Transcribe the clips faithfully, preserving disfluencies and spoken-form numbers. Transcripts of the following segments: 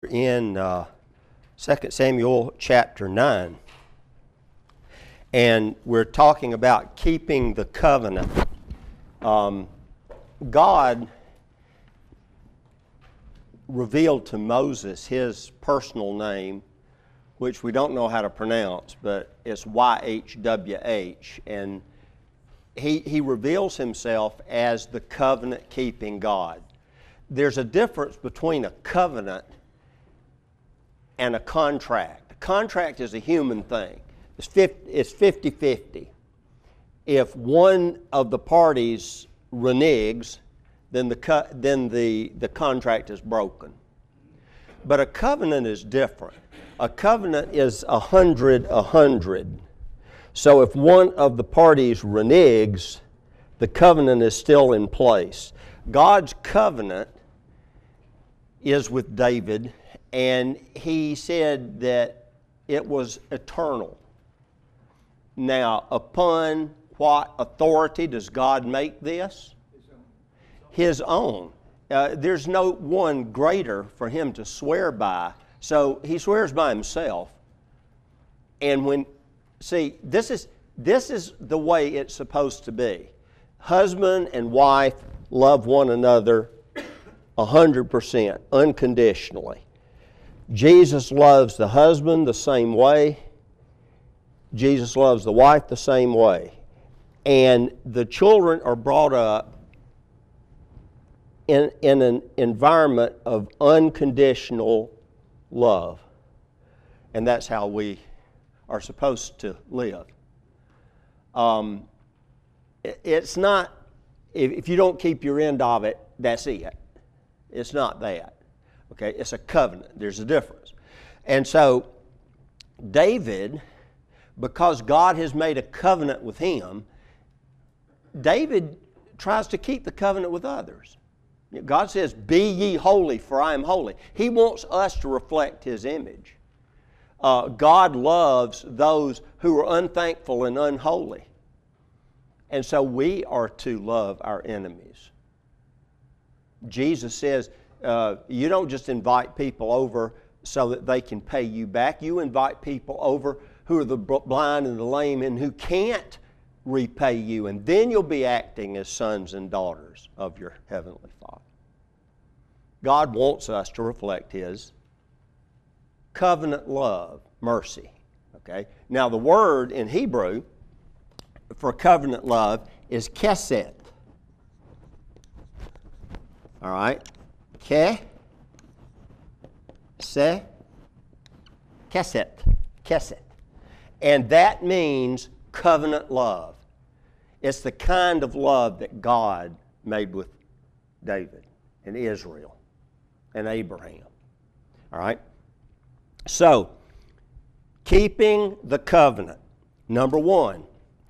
In uh, Second Samuel chapter nine, and we're talking about keeping the covenant. Um, God revealed to Moses his personal name, which we don't know how to pronounce, but it's Y H W H, and he, he reveals himself as the covenant-keeping God. There's a difference between a covenant and a contract. A contract is a human thing. It's fifty-fifty. If one of the parties reneges, then the co- then the, the contract is broken. But a covenant is different. A covenant is a hundred a hundred. So if one of the parties reneges, the covenant is still in place. God's covenant is with David, and he said that it was eternal. Now, upon what authority does God make this? His own. Uh, there's no one greater for him to swear by. So he swears by himself. And when, see, this is this is the way it's supposed to be. Husband and wife love one another one hundred percent, unconditionally. Jesus loves the husband the same way. Jesus loves the wife the same way. And the children are brought up in, in an environment of unconditional love. And that's how we are supposed to live. Um, it's not, if, if you don't keep your end of it, that's it. It's not that. Okay, it's a covenant. There's a difference. And so, David, because God has made a covenant with him, David tries to keep the covenant with others. God says, "Be ye holy, for I am holy." He wants us to reflect His image. Uh, God loves those who are unthankful and unholy. And so we are to love our enemies. Jesus says, Uh, you don't just invite people over so that they can pay you back. You invite people over who are the blind and the lame and who can't repay you, and then you'll be acting as sons and daughters of your Heavenly Father. God wants us to reflect His covenant love, mercy. Okay. Now the word in Hebrew for covenant love is kesed. All right. Ke, se, keset, keset. And that means covenant love. It's the kind of love that God made with David and Israel and Abraham. All right? So, keeping the covenant. Number one,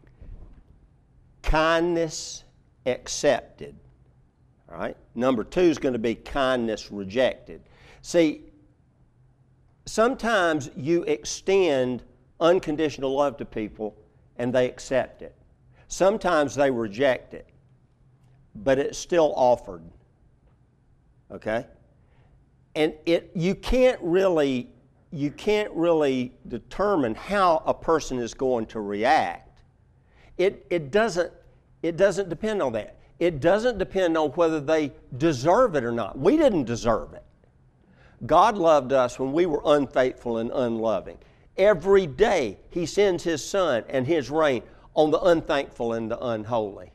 kindness accepted. All right? Number two is going to be kindness rejected. See, sometimes you extend unconditional love to people and they accept it. Sometimes they reject it, but it's still offered. Okay? And it you can't really you can't really determine how a person is going to react. It it doesn't it doesn't depend on that. It doesn't depend on whether they deserve it or not. We didn't deserve it. God loved us when we were unfaithful and unloving. Every day He sends His Son and His rain on the unthankful and the unholy.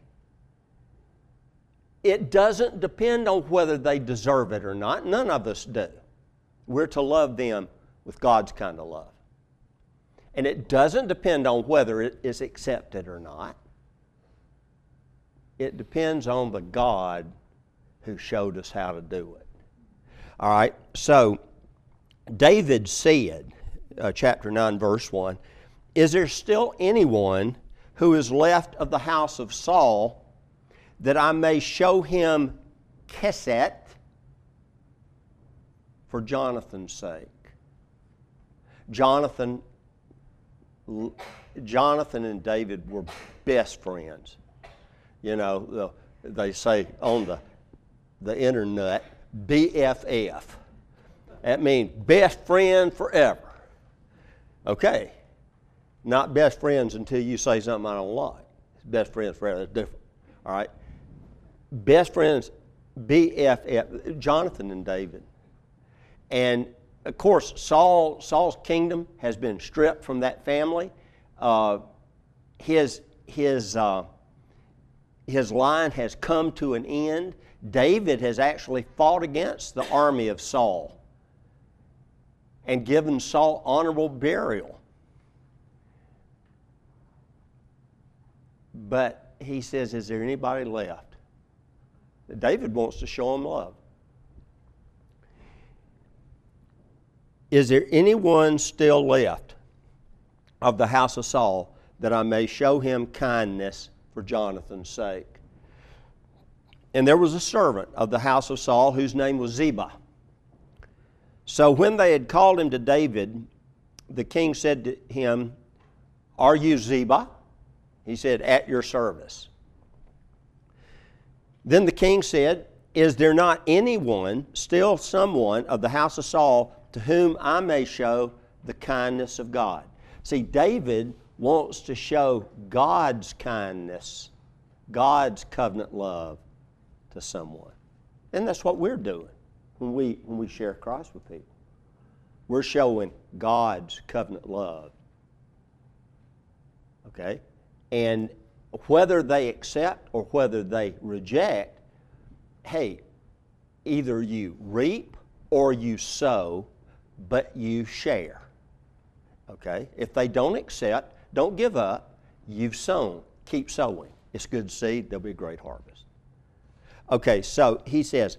It doesn't depend on whether they deserve it or not. None of us do. We're to love them with God's kind of love. And it doesn't depend on whether it is accepted or not. It depends on the God who showed us how to do it. All right, so David said, uh, chapter nine, verse one, "Is there still anyone who is left of the house of Saul that I may show him kesed for Jonathan's sake?" Jonathan, Jonathan and David were best friends. You know, they say on the, the internet, B F F. That means best friend forever. Okay. Not best friends until you say something I don't like. Best friends forever. That's different. All right. Best friends, B F F, Jonathan and David. And of course, Saul, Saul's kingdom has been stripped from that family. Uh, his his uh, his line has come to an end. David has actually fought against the army of Saul and given Saul honorable burial. But he says, is there anybody left? David wants to show him love. Is there anyone still left of the house of Saul that I may show him kindness for Jonathan's sake? And there was a servant of the house of Saul whose name was Ziba. So when they had called him to David, the king said to him, are you Ziba? He said, at your service. Then the king said, is there not anyone, still someone of the house of Saul, to whom I may show the kindness of God? See, David wants to show God's kindness, God's covenant love to someone. And that's what we're doing when we, when we share Christ with people. We're showing God's covenant love. Okay? And whether they accept or whether they reject, hey, either you reap or you sow, but you share. Okay? If they don't accept, don't give up. You've sown. Keep sowing. It's good seed. There'll be a great harvest. Okay, so he says,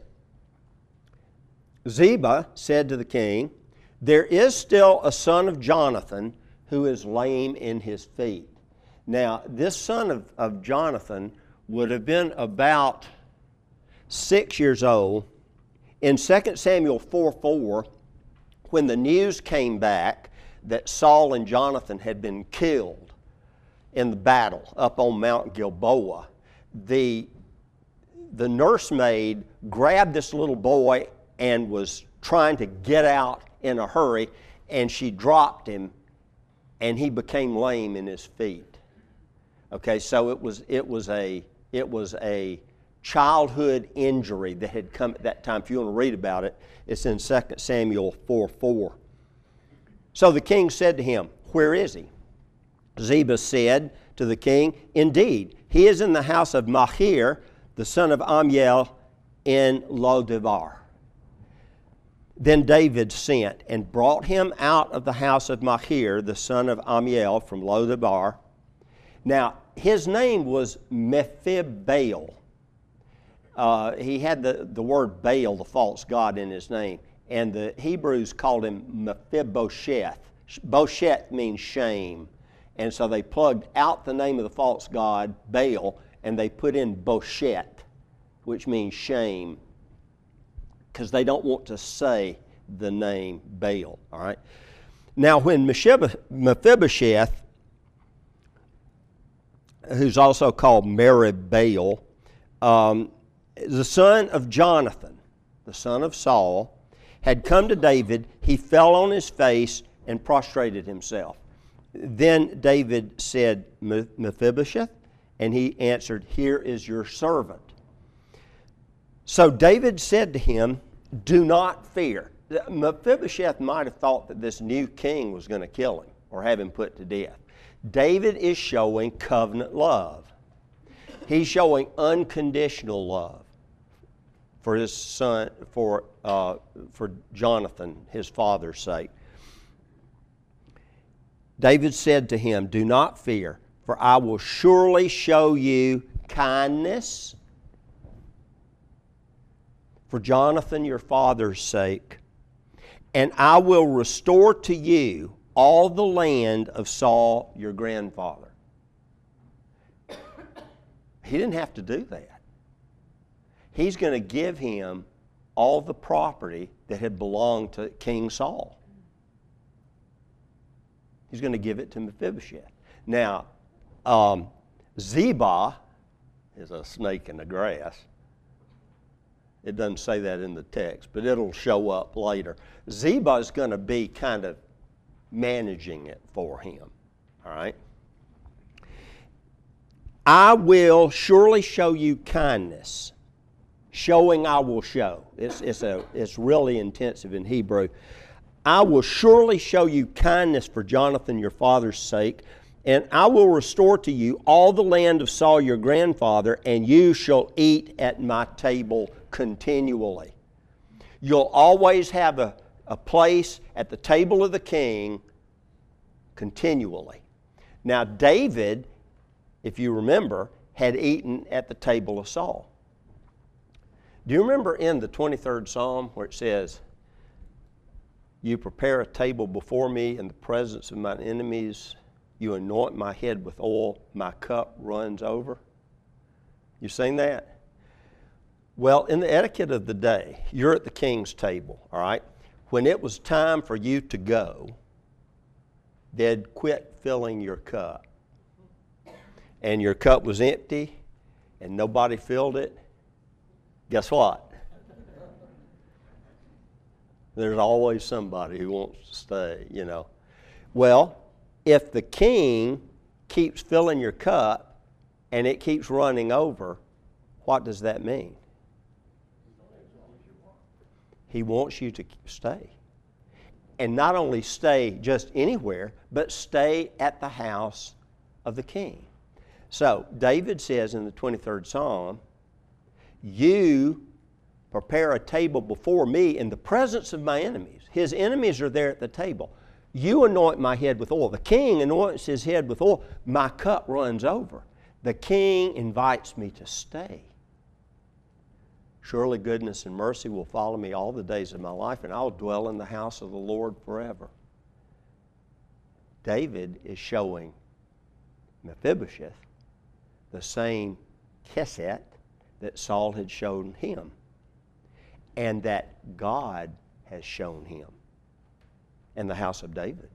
Ziba said to the king, there is still a son of Jonathan who is lame in his feet. Now, this son of, of Jonathan would have been about six years old. In Second Samuel four four, when the news came back that Saul and Jonathan had been killed in the battle up on Mount Gilboa, the, the nursemaid grabbed this little boy and was trying to get out in a hurry, and she dropped him, and he became lame in his feet. Okay, so it was it was a it was a childhood injury that had come at that time. If you want to read about it, it's in Second Samuel four four. So the king said to him, where is he? Ziba said to the king, indeed, he is in the house of Machir, the son of Ammiel, in Lo-debar. Then David sent and brought him out of the house of Machir, the son of Ammiel, from Lo-debar. Now, his name was Mephibosheth. Uh, he had the, the word Baal, the false god, in his name. And the Hebrews called him Mephibosheth. Bosheth means shame. And so they plugged out the name of the false god, Baal, and they put in Bosheth, which means shame, because they don't want to say the name Baal. All right. Now, when Mephibosheth, who's also called Merib-Baal, um, the son of Jonathan, the son of Saul, had come to David, he fell on his face and prostrated himself. Then David said, Mephibosheth, and he answered, here is your servant. So David said to him, do not fear. Mephibosheth might have thought that this new king was going to kill him or have him put to death. David is showing covenant love. He's showing unconditional love for his son, for, uh, for Jonathan, his father's sake. David said to him, do not fear, for I will surely show you kindness for Jonathan your father's sake, and I will restore to you all the land of Saul your grandfather. He didn't have to do that. He's going to give him all the property that had belonged to King Saul. He's going to give it to Mephibosheth. Now, um, Ziba is a snake in the grass. It doesn't say that in the text, but it'll show up later. Ziba is going to be kind of managing it for him. All right? I will surely show you kindness. Showing I will show. It's, it's, a, it's really intensive in Hebrew. I will surely show you kindness for Jonathan your father's sake, and I will restore to you all the land of Saul your grandfather, and you shall eat at my table continually. You'll always have a, a place at the table of the king continually. Now David, if you remember, had eaten at the table of Saul. Do you remember in the twenty-third Psalm where it says, you prepare a table before me in the presence of mine enemies, you anoint my head with oil, my cup runs over? You seen that? Well, in the etiquette of the day, you're at the king's table, all right? When it was time for you to go, they'd quit filling your cup. And your cup was empty, and nobody filled it. Guess what? There's always somebody who wants to stay, you know. Well, if the king keeps filling your cup and it keeps running over, what does that mean? He wants you to stay. And not only stay just anywhere, but stay at the house of the king. So, David says in the twenty-third Psalm, you prepare a table before me in the presence of my enemies. His enemies are there at the table. You anoint my head with oil. The king anoints his head with oil. My cup runs over. The king invites me to stay. Surely goodness and mercy will follow me all the days of my life, and I'll dwell in the house of the Lord forever. David is showing Mephibosheth the same chesed that Saul had shown him, and that God has shown him in the house of David.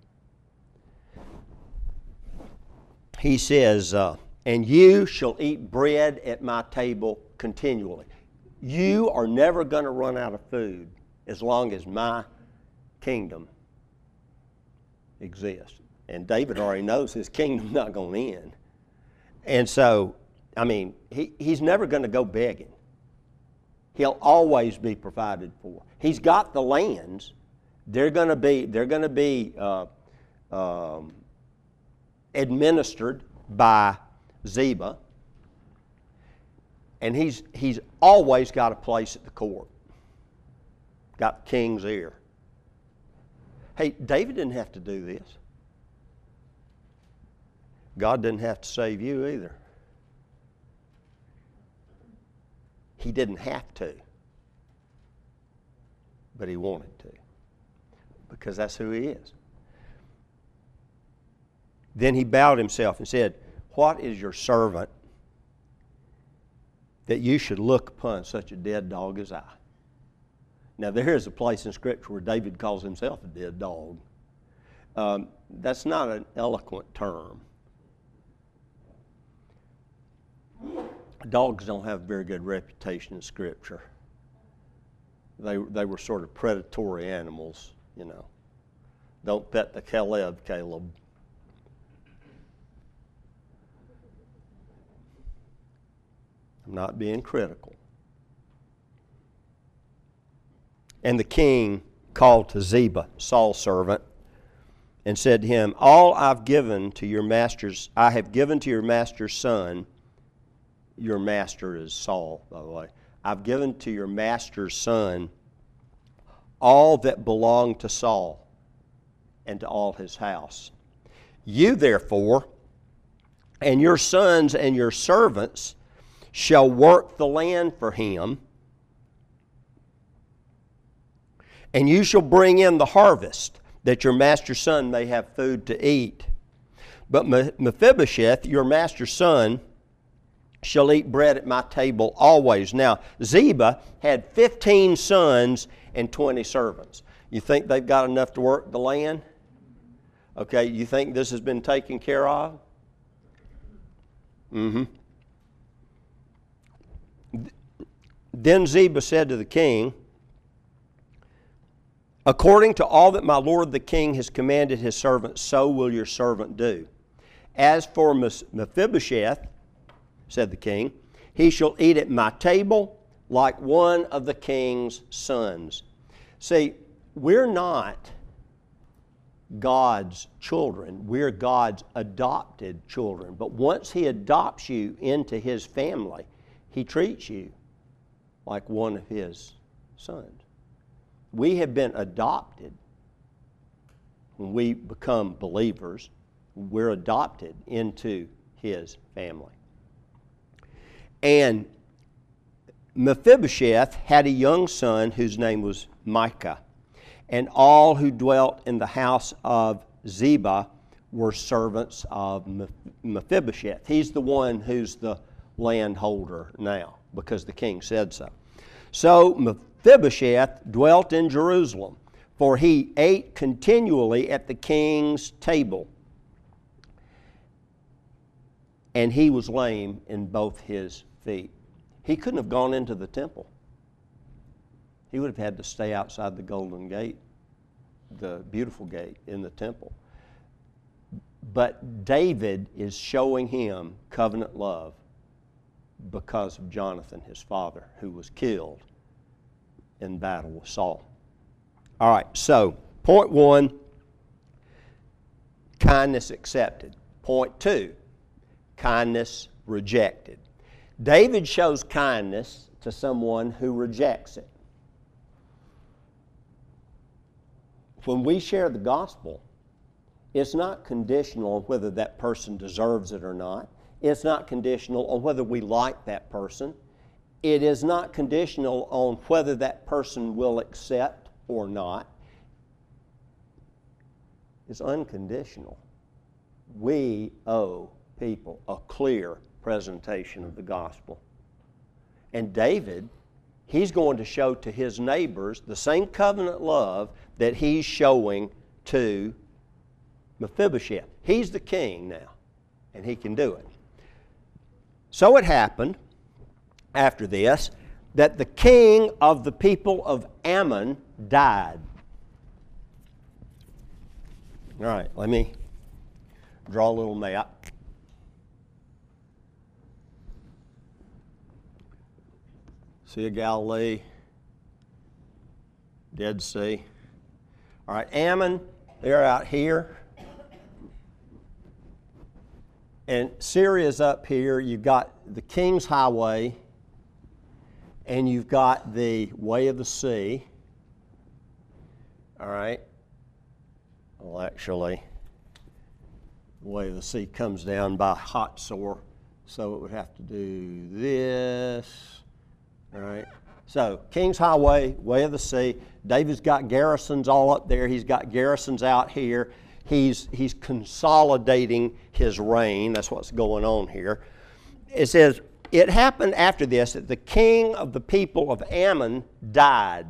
He says, uh, and you shall eat bread at my table continually. You are never going to run out of food as long as my kingdom exists. And David already knows his kingdom's not going to end. And so, I mean, he, he's never going to go begging. He'll always be provided for. He's got the lands. They're going to be, they're going to be uh, um, administered by Ziba. And he's, he's always got a place at the court. Got the king's ear. Hey, David didn't have to do this. God didn't have to save you either. He didn't have to. But he wanted to. Because that's who he is. Then he bowed himself and said, what is your servant that you should look upon such a dead dog as I? Now there is a place in Scripture where David calls himself a dead dog. Um, that's not an eloquent term. Dogs don't have a very good reputation in Scripture. They, they were sort of predatory animals, you know. Don't pet the Caleb, Caleb. I'm not being critical. And the king called to Ziba, Saul's servant, and said to him, all I've given to your master's, I have given to your master's son. Your master is Saul, by the way. I've given to your master's son all that belonged to Saul and to all his house. You therefore and your sons and your servants shall work the land for him, and you shall bring in the harvest, that your master's son may have food to eat. But Mephibosheth, your master's son, shall eat bread at my table always. Now, Ziba had fifteen sons and twenty servants. You think they've got enough to work the land? Okay, you think this has been taken care of? Mm-hmm. Then Ziba said to the king, according to all that my lord the king has commanded his servant, so will your servant do. As for Mephibosheth, said the king, he shall eat at my table like one of the king's sons. See, we're not God's children. We're God's adopted children. But once He adopts you into His family, He treats you like one of His sons. We have been adopted. When we become believers, we're adopted into His family. And Mephibosheth had a young son whose name was Micah. And all who dwelt in the house of Ziba were servants of Mephibosheth. He's the one who's the landholder now, because the king said so. So Mephibosheth dwelt in Jerusalem, for he ate continually at the king's table. And he was lame in both his feet. He couldn't have gone into the temple. He would have had to stay outside the golden gate, the beautiful gate in the temple. But David is showing him covenant love because of Jonathan, his father, who was killed in battle with Saul. All right, so point one, kindness accepted. Point two, kindness rejected. David shows kindness to someone who rejects it. When we share the gospel, it's not conditional on whether that person deserves it or not. It's not conditional on whether we like that person. It is not conditional on whether that person will accept or not. It's unconditional. We owe people a clear presentation of the gospel. And David, he's going to show to his neighbors the same covenant love that he's showing to Mephibosheth. He's the king now, and he can do it. So it happened, after this, that the king of the people of Ammon died. All right, let me draw a little map. Sea of Galilee, Dead Sea. All right, Ammon, they're out here. And Syria's up here. You've got the King's Highway, and you've got the Way of the Sea. All right. Well, actually, the Way of the Sea comes down by Hatzor, so it would have to do this. All right. So, King's Highway, Way of the Sea. David's got garrisons all up there. He's got garrisons out here. He's, he's consolidating his reign. That's what's going on here. It says, it happened after this that the king of the people of Ammon died.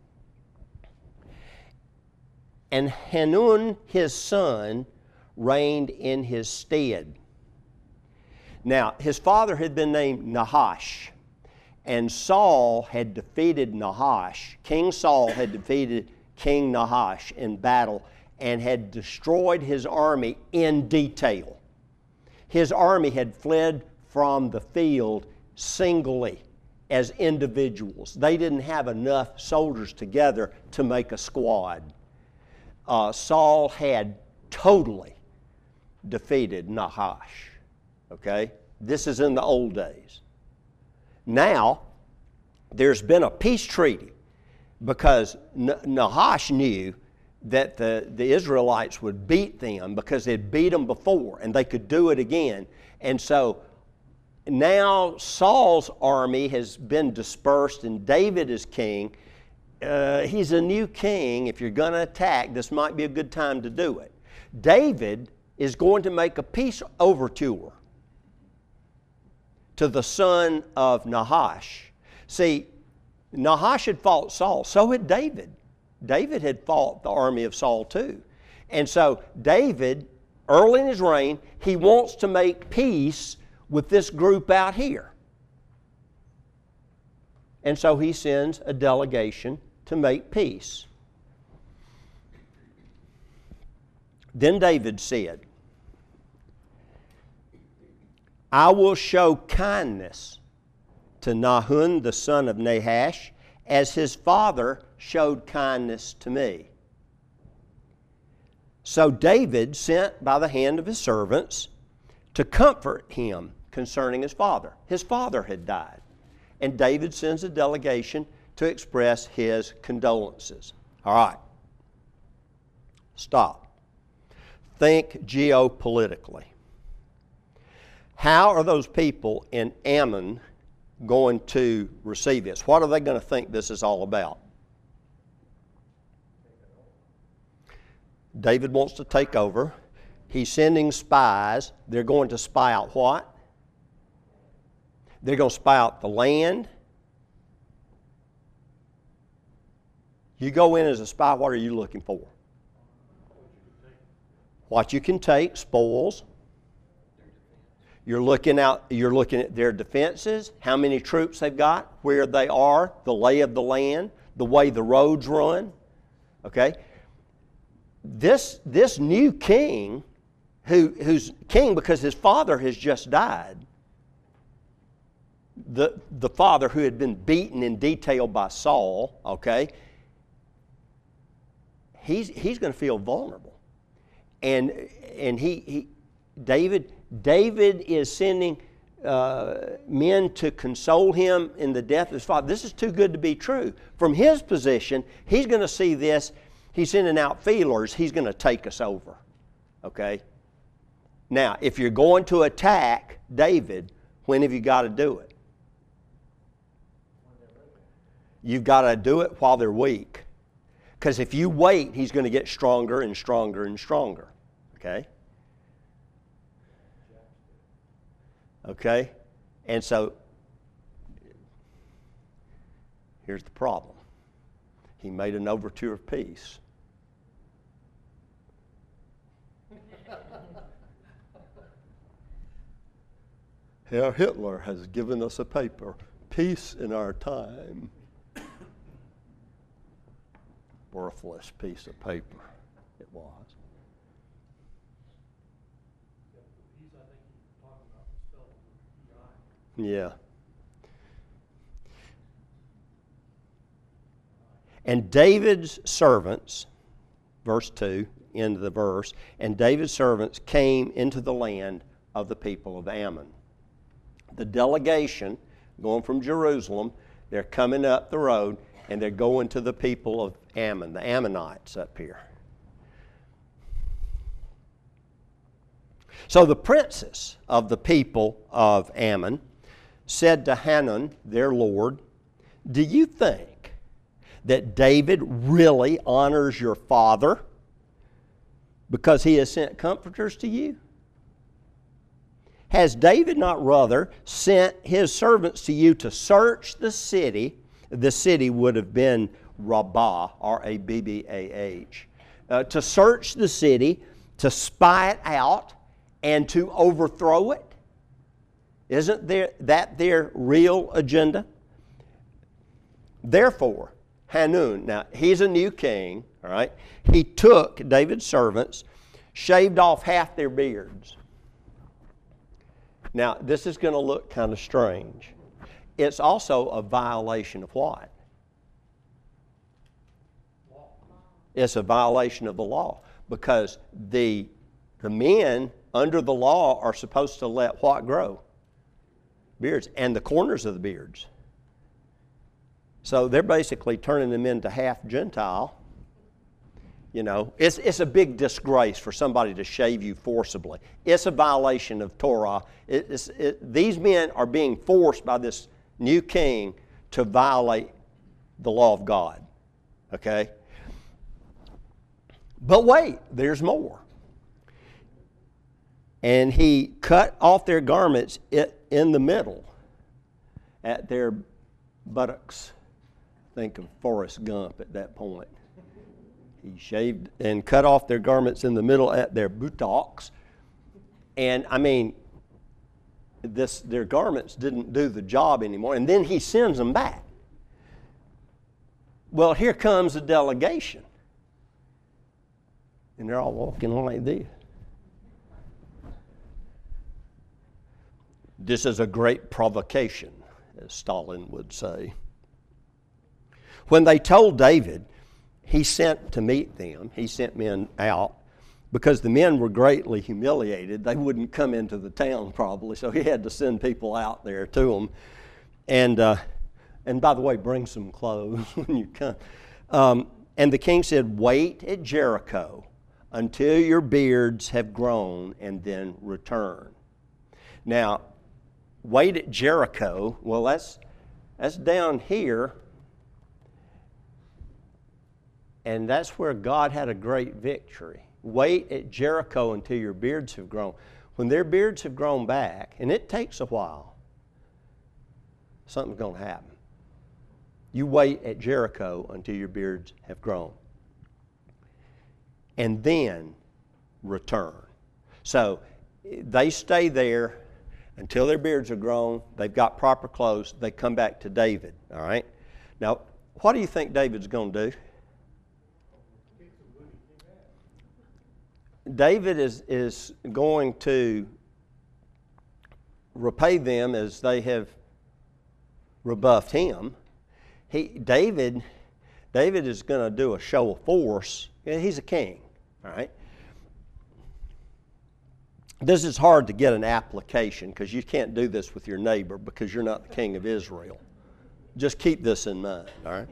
And Hanun, his son, reigned in his stead. Now, his father had been named Nahash. And Saul had defeated Nahash. King Saul had defeated King Nahash in battle and had destroyed his army in detail. His army had fled from the field singly as individuals. They didn't have enough soldiers together to make a squad. Uh, Saul had totally defeated Nahash. Okay? This is in the old days. Now, there's been a peace treaty because Nahash knew that the, the Israelites would beat them because they'd beat them before and they could do it again. And so now Saul's army has been dispersed and David is king. Uh, he's a new king. If you're going to attack, this might be a good time to do it. David is going to make a peace overture to the son of Nahash. See, Nahash had fought Saul. So had David. David had fought the army of Saul too. And so David, early in his reign, he wants to make peace with this group out here. And so he sends a delegation to make peace. Then David said, I will show kindness to Nahum the son of Nahash, as his father showed kindness to me. So David sent by the hand of his servants to comfort him concerning his father. His father had died. And David sends a delegation to express his condolences. All right. Stop. Think geopolitically. How are those people in Ammon going to receive this? What are they going to think this is all about? David wants to take over. He's sending spies. They're going to spy out what? They're going to spy out the land. You go in as a spy, what are you looking for? What you can take, spoils. You're looking out, you're looking at their defenses, how many troops they've got, where they are, the lay of the land, the way the roads run. Okay? This, this new king, who, who's king because his father has just died, the, the father who had been beaten in detail by Saul, okay, he's, he's going to feel vulnerable. And, and he, he, David, David is sending uh, men to console him in the death of his father. This is too good to be true. From his position, he's going to see this. He's sending out feelers. He's going to take us over. Okay? Now, if you're going to attack David, when have you got to do it? You've got to do it while they're weak. Because if you wait, he's going to get stronger and stronger and stronger. Okay? Okay? And so, here's the problem. He made an overture of peace. Herr Hitler has given us a paper, Peace in Our Time. Worthless piece of paper it was. Yeah. And David's servants, verse two, end of the verse, and David's servants came into the land of the people of Ammon. The delegation going from Jerusalem, they're coming up the road and they're going to the people of Ammon, the Ammonites up here. So the princes of the people of Ammon said to Hanun, their lord, do you think that David really honors your father because he has sent comforters to you? Has David not rather sent his servants to you to search the city? The city would have been Rabbah, R A B B A H. Uh, to search the city, to spy it out, and to overthrow it? Isn't there, that their real agenda? Therefore, Hanun, now he's a new king, all right? He took David's servants, shaved off half their beards. Now, this is going to look kind of strange. It's also a violation of what? Law. It's a violation of the law because the, the men under the law are supposed to let what grow? Beards, and the corners of the beards. So they're basically turning them into half Gentile. You know, it's, it's a big disgrace for somebody to shave you forcibly. It's a violation of Torah. It, it's, it, these men are being forced by this new king to violate the law of God. Okay? But wait, there's more. And he cut off their garments in the middle at their buttocks. Think of Forrest Gump at that point. He shaved and cut off their garments in the middle at their buttocks. And I mean, this, their garments didn't do the job anymore. And then he sends them back. Well, here comes a delegation. And they're all walking like this. This is a great provocation, as Stalin would say. When they told David, he sent to meet them. He sent men out because the men were greatly humiliated. They wouldn't come into the town probably, so he had to send people out there to them. And, uh, and by the way, bring some clothes when you come. Um, and the king said, wait at Jericho until your beards have grown and then return. Now, wait at Jericho, well, that's, that's down here. And that's where God had a great victory. Wait at Jericho until your beards have grown. When their beards have grown back, and it takes a while, something's going to happen. You wait at Jericho until your beards have grown. And then return. So they stay there until their beards are grown. They've got proper clothes. They come back to David. All right? Now, what do you think David's going to do? David is, is going to repay them as they have rebuffed him. He, David, David is going to do a show of force. He's a king, all right? This is hard to get an application because you can't do this with your neighbor because you're not the king of Israel. Just keep this in mind, all right?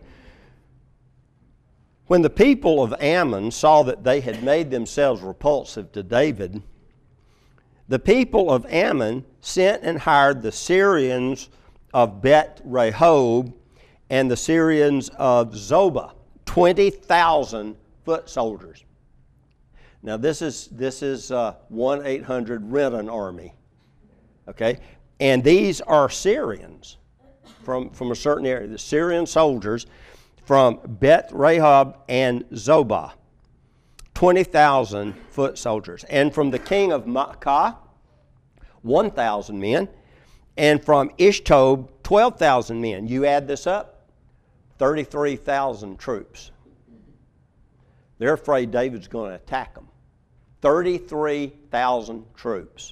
When the people of Ammon saw that they had made themselves repulsive to David, the people of Ammon sent and hired the Syrians of Beth Rehob and the Syrians of Zobah, twenty thousand foot soldiers. Now this is this is uh, one eight hundred rent an army, okay? And these are Syrians from, from a certain area, the Syrian soldiers from Beth Rehob and Zobah, twenty thousand foot soldiers. And from the king of Maacah, one thousand men. And from Ishtob, twelve thousand men. You add this up, thirty-three thousand troops. They're afraid David's going to attack them. thirty-three thousand troops.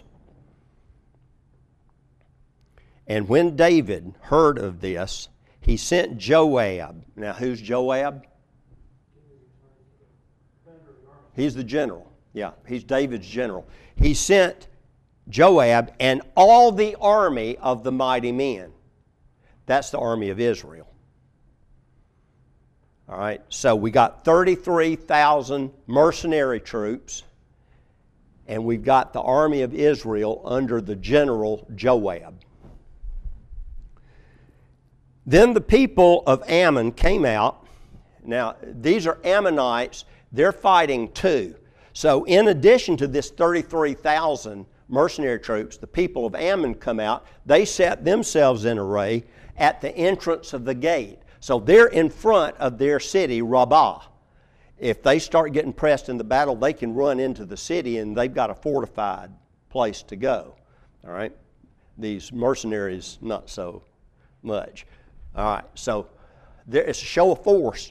And when David heard of this, he sent Joab. Now, who's Joab? He's the general. Yeah, he's David's general. He sent Joab and all the army of the mighty men. That's the army of Israel. All right, so we got thirty-three thousand mercenary troops, and we've got the army of Israel under the general Joab. Then the people of Ammon came out. Now, these are Ammonites. They're fighting too. So in addition to this thirty-three thousand mercenary troops, the people of Ammon come out. They set themselves in array at the entrance of the gate. So they're in front of their city, Rabbah. If they start getting pressed in the battle, they can run into the city and they've got a fortified place to go. All right? These mercenaries, not so much. All right, so there, it's a show of force.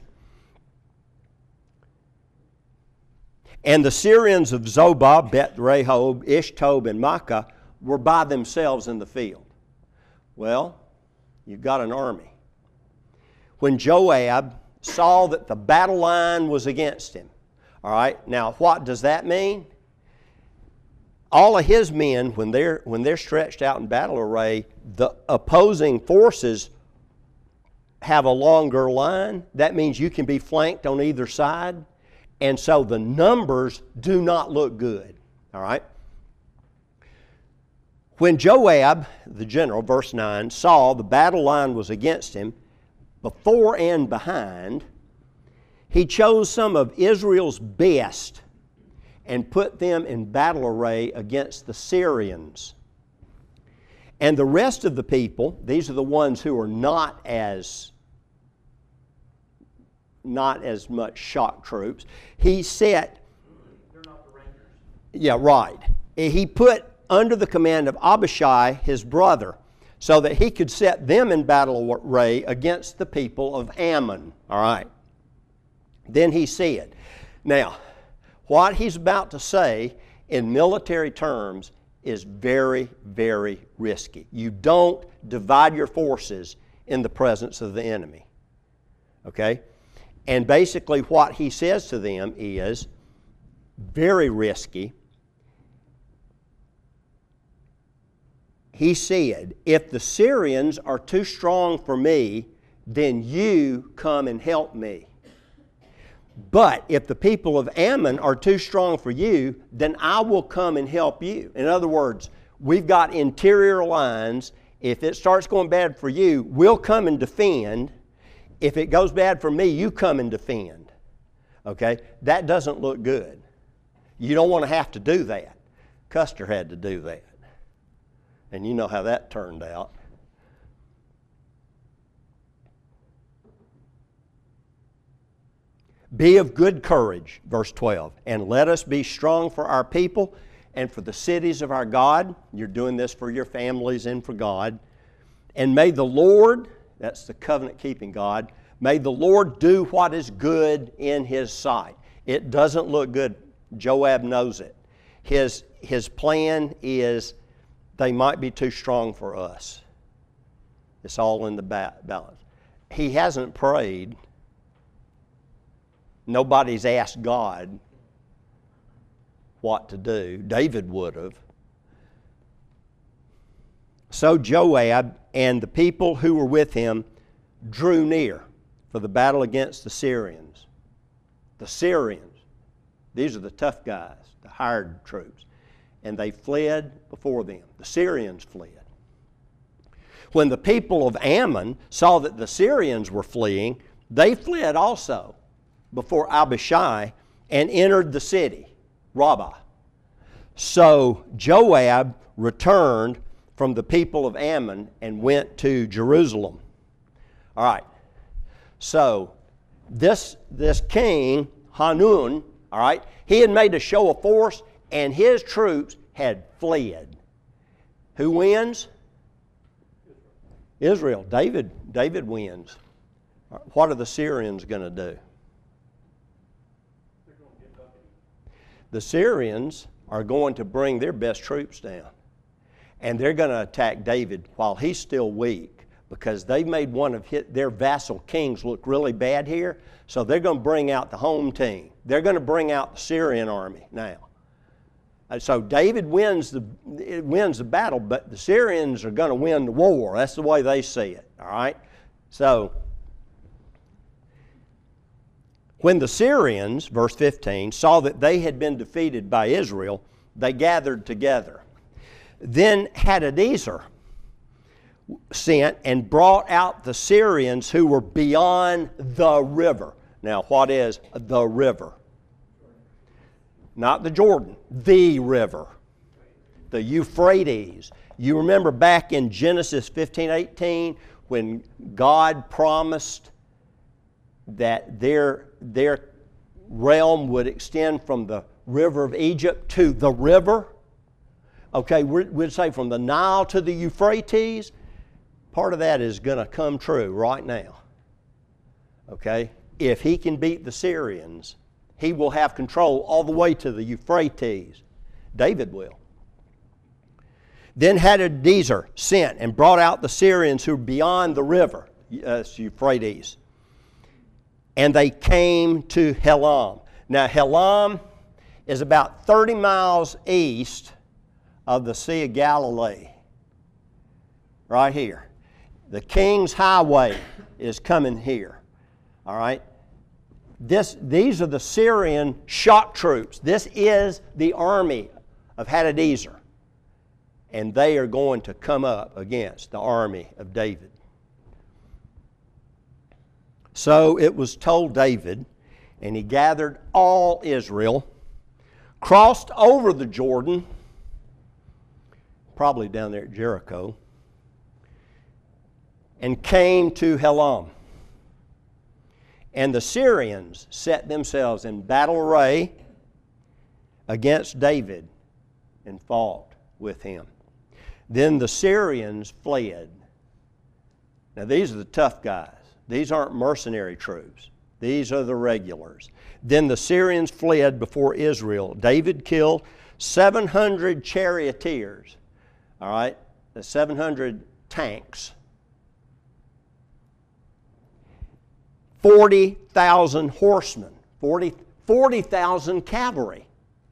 And the Syrians of Zobah, Beth Rehob, Ishtob, and Maacah were by themselves in the field. Well, you've got an army. When Joab saw that the battle line was against him, all right, now what does that mean? All of his men, when they're, when they're stretched out in battle array, the opposing forces have a longer line. That means you can be flanked on either side. And so the numbers do not look good. All right? When Joab, the general, verse nine, saw the battle line was against him, before and behind, he chose some of Israel's best and put them in battle array against the Syrians. And the rest of the people, these are the ones who are not as not as much shock troops. He set... They're not the Rangers. Yeah, right. He put under the command of Abishai, his brother, so that he could set them in battle array against the people of Ammon. All right. Then he said, now, what he's about to say in military terms is very, very risky. You don't divide your forces in the presence of the enemy. Okay? And basically what he says to them is very risky. He said, if the Syrians are too strong for me, then you come and help me. But if the people of Ammon are too strong for you, then I will come and help you. In other words, we've got interior lines. If it starts going bad for you, we'll come and defend. If it goes bad for me, you come and defend. Okay? That doesn't look good. You don't want to have to do that. Custer had to do that. And you know how that turned out. Be of good courage, verse twelve, and let us be strong for our people and for the cities of our God. You're doing this for your families and for God. And may the Lord, that's the covenant-keeping God, may the Lord do what is good in His sight. It doesn't look good. Joab knows it. His, his plan is they might be too strong for us. It's all in the balance. He hasn't prayed. Nobody's asked God what to do. David would have. So Joab and the people who were with him drew near for the battle against the Syrians. The Syrians, these are the tough guys, the hired troops. And they fled before them. The Syrians fled. When the people of Ammon saw that the Syrians were fleeing, they fled also before Abishai and entered the city, Rabbah. So Joab returned from the people of Ammon and went to Jerusalem. All right. So this, this king, Hanun, all right, he had made a show of force and his troops had fled. Who wins? Israel. David, David wins. What are the Syrians going to do? The Syrians are going to bring their best troops down. And they're going to attack David while he's still weak because they've made one of his, their vassal kings look really bad here. So they're going to bring out the home team. They're going to bring out the Syrian army now. So David wins the, wins the battle, but the Syrians are going to win the war. That's the way they see it, all right? So when the Syrians, verse fifteen, saw that they had been defeated by Israel, they gathered together. Then Hadadezer sent and brought out the Syrians who were beyond the river. Now, what is the river? Not the Jordan, the river, the Euphrates. You remember back in Genesis fifteen eighteen when God promised that their, their realm would extend from the river of Egypt to the river? Okay, we'd say from the Nile to the Euphrates. Part of that is going to come true right now. Okay? If he can beat the Syrians, he will have control all the way to the Euphrates. David will. Then Hadadezer sent and brought out the Syrians who were beyond the river, uh, Euphrates. And they came to Helam. Now Helam is about thirty miles east of the Sea of Galilee. Right here. The King's Highway is coming here. All right? This, these are the Syrian shock troops. This is the army of Hadadezer. And they are going to come up against the army of David. So it was told David, and he gathered all Israel, crossed over the Jordan, probably down there at Jericho, and came to Helam. And the Syrians set themselves in battle array against David and fought with him. Then the Syrians fled. Now these are the tough guys. These aren't mercenary troops. These are the regulars. Then the Syrians fled before Israel. David killed seven hundred charioteers, all right, the seven hundred tanks, forty thousand horsemen, forty thousand cavalry,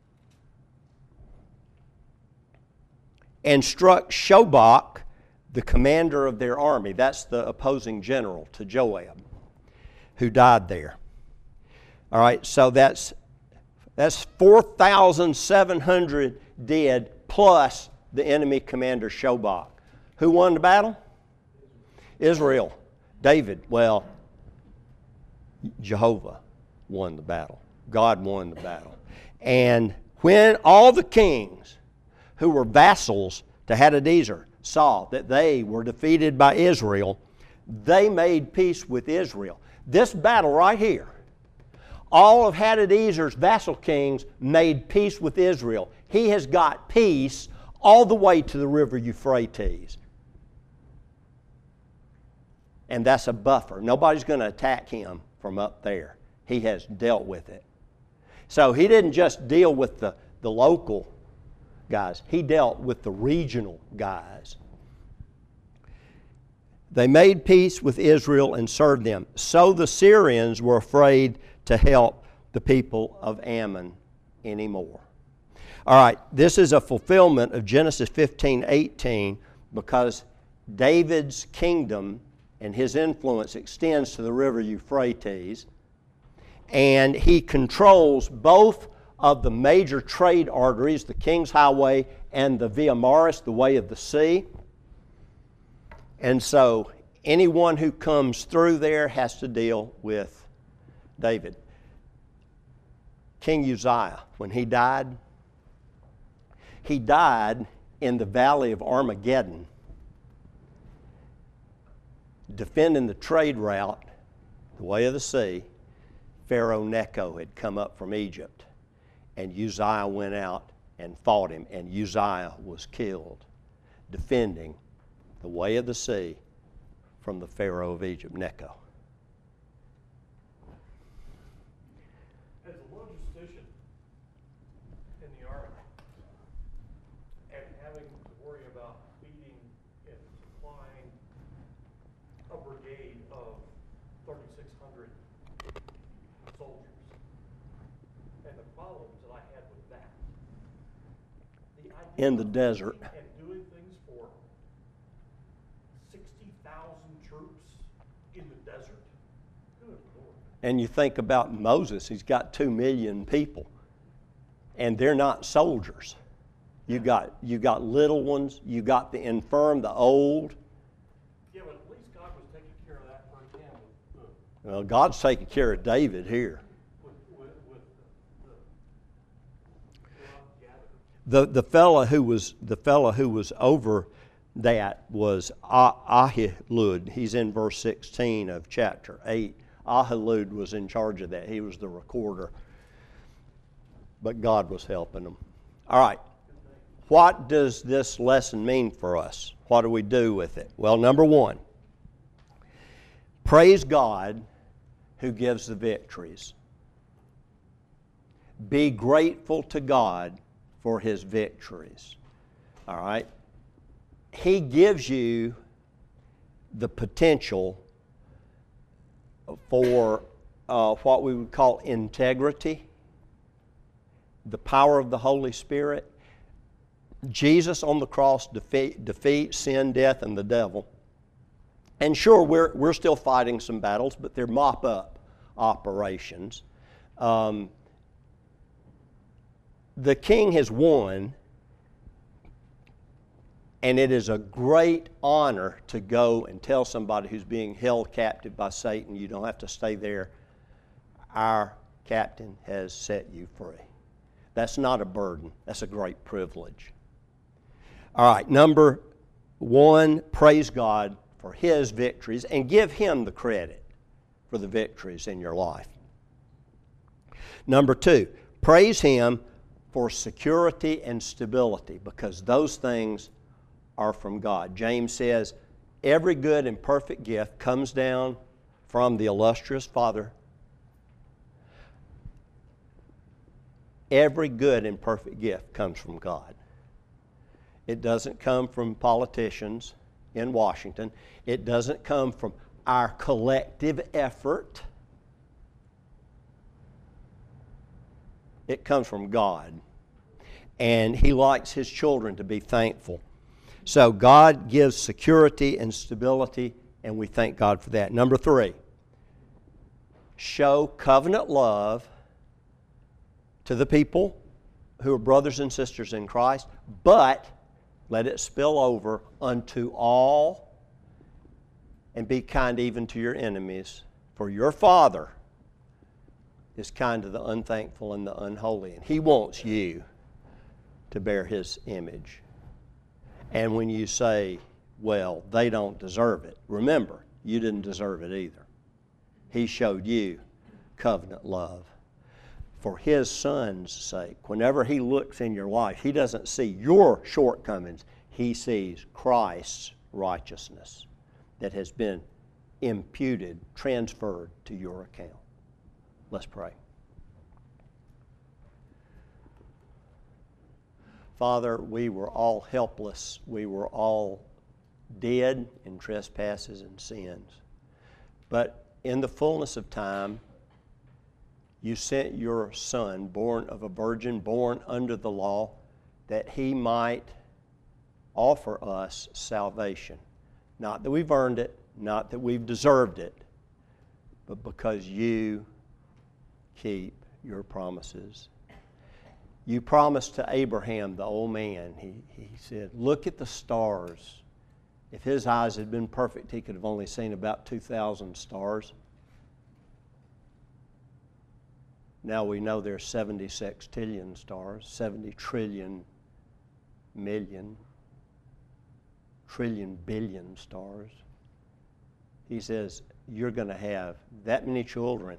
and struck Shobach, the commander of their army. That's the opposing general to Joab, who died there. All right, so that's that's four thousand seven hundred dead plus the enemy commander Shobach. Who won the battle? Israel. David. Well, Jehovah won the battle. God won the battle. And when all the kings who were vassals to Hadadezer saw that they were defeated by Israel, they made peace with Israel. This battle right here, all of Hadadezer's vassal kings made peace with Israel. He has got peace all the way to the river Euphrates. And that's a buffer. Nobody's going to attack him from up there. He has dealt with it. So he didn't just deal with the, the local guys. He dealt with the regional guys. They made peace with Israel and served them. So the Syrians were afraid to help the people of Ammon anymore. All right, this is a fulfillment of Genesis fifteen eighteen because David's kingdom and his influence extends to the river Euphrates, and he controls both of the major trade arteries, the King's Highway and the Via Maris, the Way of the Sea. And so anyone who comes through there has to deal with David. King Uzziah, when he died, he died in the valley of Armageddon, defending the trade route, the Way of the Sea. Pharaoh Necho had come up from Egypt, and Uzziah went out and fought him, and Uzziah was killed defending the Way of the Sea from the Pharaoh of Egypt, Necho. As a logistician in the Army, and having to worry about feeding and supplying a brigade of thirty-six hundred soldiers, and the problems that I had with that, the idea In the desert. and doing things for sixty thousand troops in the desert. Good Lord. And you think about Moses, he's got two million people, and they're not soldiers. You got, you got little ones, you got the infirm, the old. Yeah, but at least God was taking care of that firsthand with, the, Well, God's taking care of David here. with, with, with the, the, The the fellow who was the fellow who was over that was Ah- Ahilud. He's in verse sixteen of chapter eight. Ahilud was in charge of that. He was the recorder. But God was helping him. All right. What does this lesson mean for us? What do we do with it? Well, number one, praise God who gives the victories. Be grateful to God for His victories. All right? He gives you the potential for uh, what we would call integrity, the power of the Holy Spirit. Jesus on the cross defeat, defeat sin, death, and the devil. And sure, we're, we're still fighting some battles, but they're mop-up operations. Um, the King has won, and it is a great honor to go and tell somebody who's being held captive by Satan, you don't have to stay there. Our captain has set you free. That's not a burden. That's a great privilege. All right, number one, praise God for His victories and give Him the credit for the victories in your life. Number two, praise Him for security and stability because those things are from God. James says, every good and perfect gift comes down from the illustrious Father Every good and perfect gift comes from God. It doesn't come from politicians in Washington. It doesn't come from our collective effort. It comes from God. And He likes His children to be thankful. So God gives security and stability, and we thank God for that. Number three, show covenant love to the people who are brothers and sisters in Christ, but let it spill over unto all, and be kind even to your enemies, for your Father is kind to the unthankful and the unholy, and He wants you to bear His image. And when you say, well, they don't deserve it, remember, you didn't deserve it either. He showed you covenant love. For His Son's sake, whenever He looks in your life, He doesn't see your shortcomings. He sees Christ's righteousness that has been imputed, transferred to your account. Let's pray. Father, we were all helpless. We were all dead in trespasses and sins. But in the fullness of time, You sent Your Son, born of a virgin, born under the law, that He might offer us salvation. Not that we've earned it, not that we've deserved it, but because You keep Your promises. You promised to Abraham, the old man, he, he said, look at the stars. If his eyes had been perfect, he could have only seen about two thousand stars. Now we know there's seventy sextillion stars, seventy trillion million, trillion billion stars. He says, you're going to have that many children.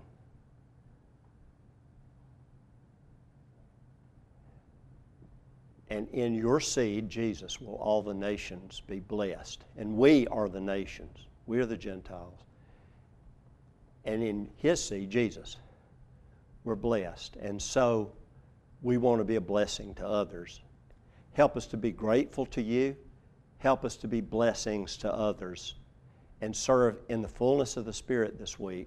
And in your seed, Jesus, will all the nations be blessed. And we are the nations. We are the Gentiles. And in His seed, Jesus, we're blessed. And so we want to be a blessing to others. Help us to be grateful to You. Help us to be blessings to others. And serve in the fullness of the Spirit this week.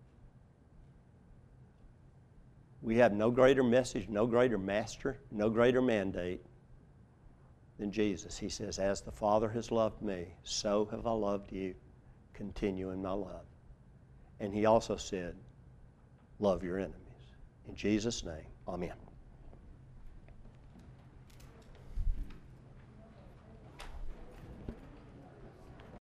We have no greater message, no greater master, no greater mandate than Jesus. He says, as the Father has loved me, so have I loved you. Continue in my love. And He also said, love your enemies. In Jesus' name, amen.